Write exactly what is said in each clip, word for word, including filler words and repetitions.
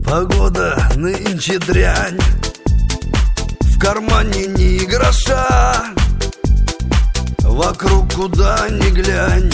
Погода нынче дрянь, в кармане ни гроша, вокруг куда ни глянь,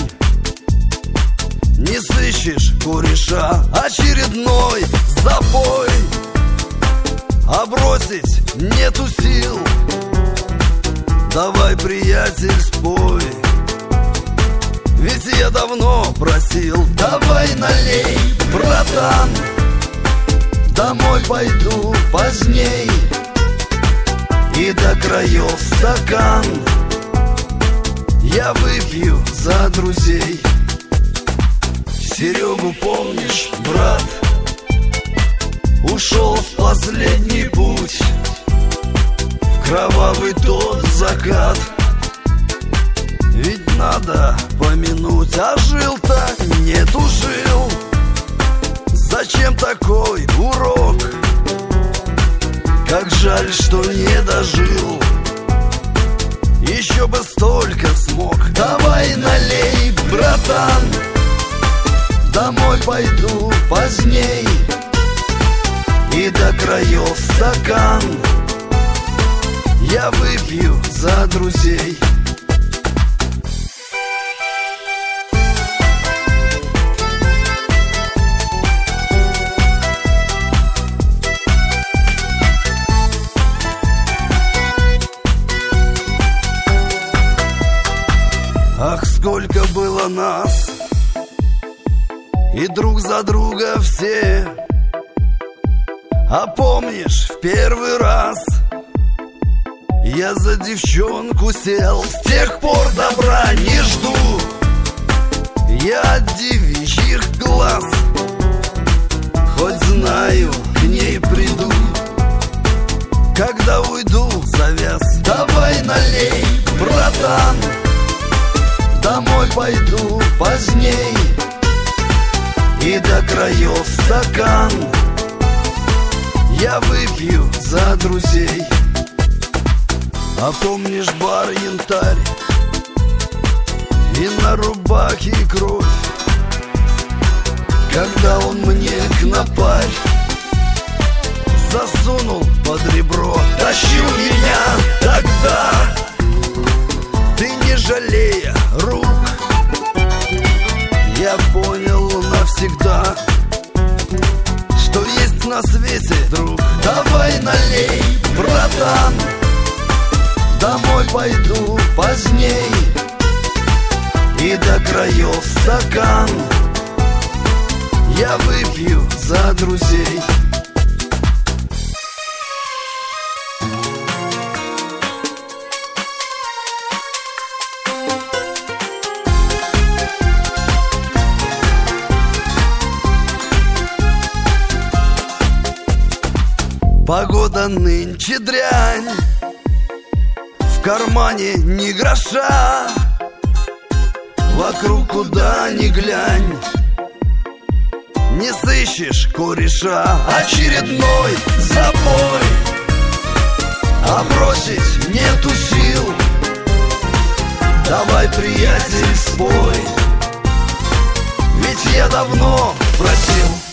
не сыщешь кореша. Очередной запой, а бросить нету сил. Давай, приятель, спой, ведь я давно просил. Давай налей, братан, домой пойду поздней, и до краев стакан я выпью за друзей. Серегу помнишь, брат? Ушел в последний путь, в кровавый тот закат. Ведь надо помянуть, а жил-то не тужил. Зачем такой урок? Как жаль, что не дожил. Еще бы столько смог. Давай налей, братан, домой пойду поздней, и до краев стакан я выпью за друзей. Ах, сколько было нас, и друг за друга все. А помнишь, в первый раз я за девчонку сел. С тех пор добра не жду я от девичьих глаз, хоть знаю, к ней приду, когда уйду завяз. Давай налей, братан, домой пойду поздней, и до краев стакан я выпью за друзей. А помнишь бар «Янтарь» и на рубахе кровь, когда он мне кнопарь засунул под ребро? Тащил меня тогда, ты не жалея рук. Я понял навсегда, что есть на свете друг. Давай налей, братан, домой пойду поздней, и до краев стакан я выпью за друзей. Погода нынче дрянь, в кармане ни гроша, вокруг куда ни глянь, не сыщешь кореша. Очередной запой, а бросить нету сил. Давай, приятель, спой, ведь я давно просил.